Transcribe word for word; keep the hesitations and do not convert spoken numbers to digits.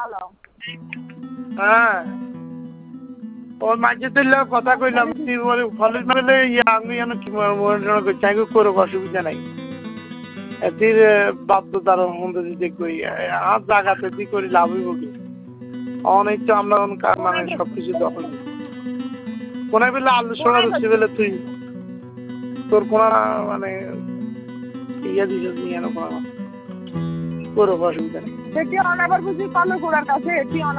হ্যাঁ ওর মাঝে তুললে কথা কইলাম তুই বলে ফলের মেলে ইয়ে আমি যেন কি মনে করছি আমি করো অসুবিধা নাই এটির বাধ্য তার মধ্যে দিতে কই আর জায়গাতে দি করি লাভ হইব কি অনেক তো আমরা মানে সবকিছু দখল কোন বেলা আলু সোনা রুচি বেলে তুই তোর কোন মানে ইয়ে দিছ নিয়ে করো অসুবিধা নেই সেটি অনাবার বুঝি কল গোড়ার কাছে এটি